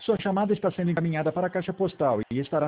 Sua chamada está sendo encaminhada para a caixa postal e estará